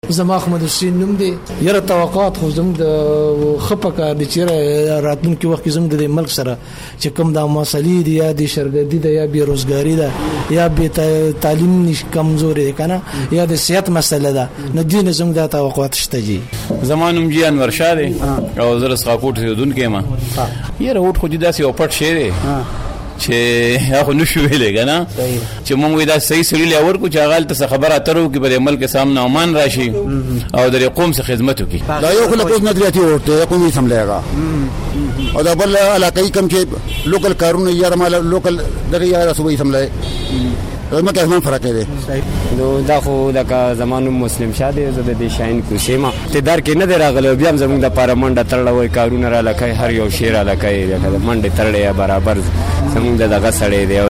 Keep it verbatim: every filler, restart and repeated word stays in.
زما احمد حسین نوم دی. یره توقعات خو زموږ د خپه کار دي چې راتلونکي وخت کې زموږ د ملک سره چې کوم د مسلې دي یا د شرګردي ده یا بیروزګاری ده یا به تعلیم نش کمزوري ده کنه یا د صحت مسله ده نو دین زموږ د توقعات شته جی. زمانوم جی انور شاه دی او زره سقاپوټ دون کې ما یره وټ خو دې داسې او پټ شه دی چې هغه نشو ویلې کنه چې مونږ وې دا صحیح سړي لور کو چې هغه ته خبره اترو کې په ملک سامنے امان راشي او د قوم سره خدمت وکړي. دا یو خلک اوس نظریاتي ورته قومي سملایغه او دا بل علاقائی کم چې لوکل کارونه یا مال لوکل دغه یا صوبې سملای زما کې اسمان فرق دی. نو دا خو د زمانو مسلم شاده زده د شاین کوسیما ته در کې نه دراغله بیا زمونږ د پارلمان تړل وای کارونه را لکه هر یو شیر لکه منډه تړلې برابر زمونږ دغه سړی دی.